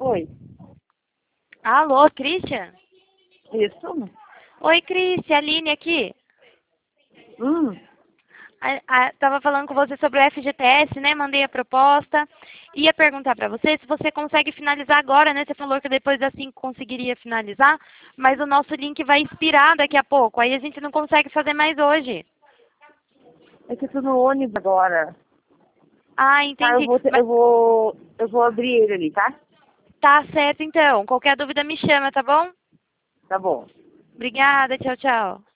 Oi. Alô, Christian? Isso? Oi, Christian, Aline aqui. Hum. Tava falando com você sobre o FGTS, né? Mandei a proposta. Ia perguntar pra você se você consegue finalizar agora, né? Você falou que depois das 5 conseguiria finalizar, mas o nosso link vai expirar daqui a pouco. Aí a gente não consegue fazer mais hoje. É que eu tô no ônibus agora. Ah, Tá, eu entendi. vou, te- Mas eu vou abrir ele ali, tá? tá certo então. Qualquer dúvida me chama, tá bom? Tá bom. Obrigada, tchau, tchau.